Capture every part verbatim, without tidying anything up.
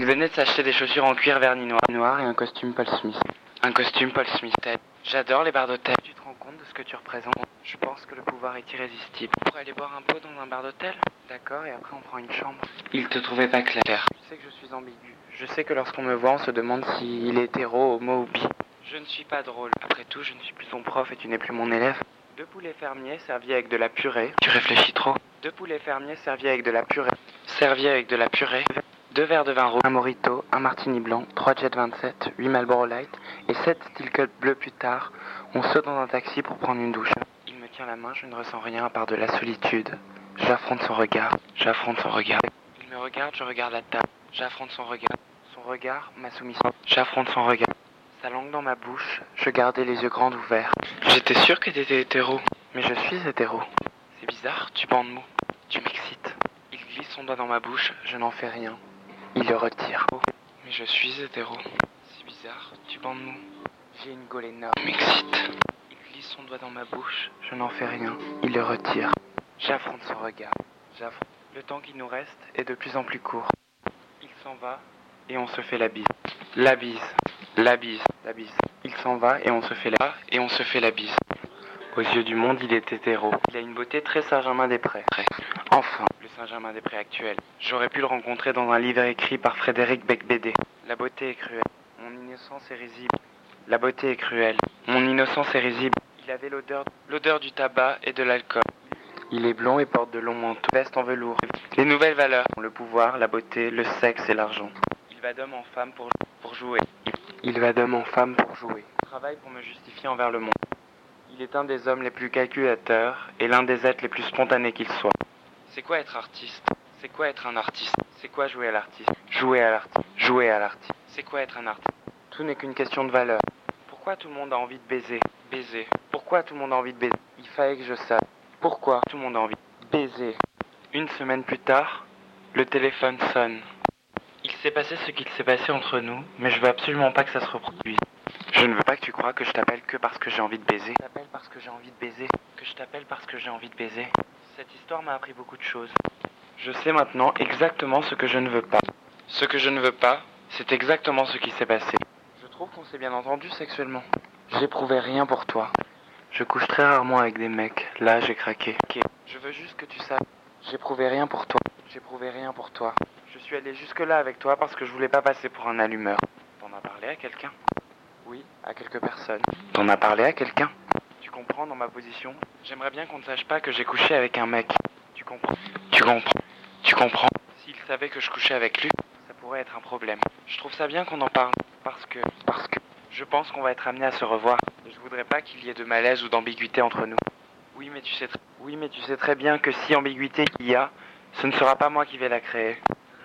Il venait de s'acheter des chaussures en cuir vernis noir, noir et un costume Paul Smith. Un costume Paul Smith. J'adore les barres d'hôtel. Tu te rends compte de ce que tu représentes? Je pense que le pouvoir est irrésistible. On pourrait aller boire un pot dans un bar d'hôtel? D'accord, et après on prend une chambre. Il te trouvait pas clair. Je sais que je suis ambigu. Je sais que lorsqu'on me voit, on se demande s'il est hétéro, homo ou bi. Je ne suis pas drôle. Après tout, je ne suis plus ton prof et tu n'es plus mon élève. Deux poulets fermiers servis avec de la purée. Tu réfléchis trop. Deux poulets fermiers servis avec de la purée. Servis avec de la purée. Deux verres de vin rouge, un Morito, un Martini blanc, trois Jet vingt-sept, huit Marlboro Light et sept Steel Cut bleu plus tard, on saute dans un taxi pour prendre une douche. Il me tient la main, je ne ressens rien à part de la solitude. J'affronte son regard, j'affronte son regard. Il me regarde, je regarde la table. J'affronte son regard. Son regard, ma soumission. J'affronte son regard. Sa langue dans ma bouche, je gardais les yeux grands ouverts. J'étais sûr que t'étais hétéro, mais je suis hétéro. C'est bizarre, tu bandes mou. Tu m'excites. Il glisse son doigt dans ma bouche, je n'en fais rien. Il le retire. Mais je suis hétéro. C'est bizarre, tu bandes mou. J'ai une gaule énorme. Tu m'excites. Il glisse son doigt dans ma bouche, je n'en fais rien. Il le retire. J'affronte son regard. J'affronte. Le temps qui nous reste est de plus en plus court. Il s'en va et on se fait la bise. La bise. La bise. La bise. Il s'en va et on se fait la et on se fait la bise. Aux yeux du monde, il est hétéro. Il a une beauté très Saint-Germain-des-Prés. Enfin, le Saint-Germain-des-Prés actuel. J'aurais pu le rencontrer dans un livre écrit par Frédéric Becbédé. La beauté est cruelle. Mon innocence est risible. La beauté est cruelle. Mon innocence est risible. Il avait l'odeur, l'odeur du tabac et de l'alcool. Il est blond et porte de longs manteaux, veste en velours. Les nouvelles valeurs, le pouvoir, la beauté, le sexe et l'argent. Il va d'homme en femme pour, pour jouer. Il va d'homme en femme pour jouer. Il travaille pour me justifier envers le monde. Il est un des hommes les plus calculateurs et l'un des êtres les plus spontanés qu'il soit. C'est quoi être artiste? C'est quoi être un artiste? C'est quoi jouer à l'artiste? Jouer à l'artiste. Jouer à l'artiste. C'est quoi être un artiste? Tout n'est qu'une question de valeur. Pourquoi tout le monde a envie de baiser? Baiser. Pourquoi tout le monde a envie de baiser? Il fallait que je sache. Pourquoi tout le monde a envie de baiser? Une semaine plus tard, le téléphone sonne. Il s'est passé ce qu'il s'est passé entre nous, mais je veux absolument pas que ça se reproduise. Je ne veux pas que tu crois que je t'appelle que parce que j'ai envie de baiser. Je t'appelle parce que j'ai envie de baiser. Que je t'appelle parce que j'ai envie de baiser. Cette histoire m'a appris beaucoup de choses. Je sais maintenant exactement ce que je ne veux pas. Ce que je ne veux pas, c'est exactement ce qui s'est passé. Je trouve qu'on s'est bien entendu sexuellement. J'éprouvais rien pour toi. Je couche très rarement avec des mecs. Là, j'ai craqué. Ok. Je veux juste que tu saches. J'éprouvais rien pour toi. J'éprouvais rien pour toi. Je suis allé jusque-là avec toi parce que je voulais pas passer pour un allumeur. T'en as parlé à quelqu'un? Oui, à quelques personnes. T'en as parlé à quelqu'un? Tu comprends dans ma position? J'aimerais bien qu'on ne sache pas que j'ai couché avec un mec. Tu comprends? Tu comprends? Tu comprends? S'il savait que je couchais avec lui, ça pourrait être un problème. Je trouve ça bien qu'on en parle. Parce que... Parce que... Je pense qu'on va être amenés à se revoir. Et je voudrais pas qu'il y ait de malaise ou d'ambiguïté entre nous. Oui, mais tu sais... tr- Oui, mais tu sais très bien que si ambiguïté il y a, ce ne sera pas moi qui vais la créer.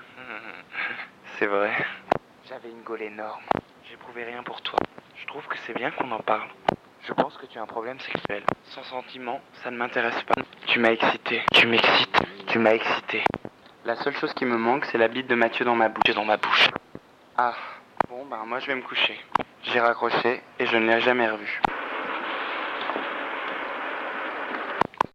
C'est vrai. J'avais une gaule énorme. J'éprouvais rien pour toi. Je trouve que c'est bien qu'on en parle. Je pense que tu as un problème sexuel. Sans sentiment, ça ne m'intéresse pas. Tu m'as excité. Tu m'excites. Tu m'as excité. La seule chose qui me manque, c'est la bite de Mathieu dans ma bouche. Dans ma bouche. Ah, bon, bah moi je vais me coucher. J'ai raccroché et je ne l'ai jamais revu.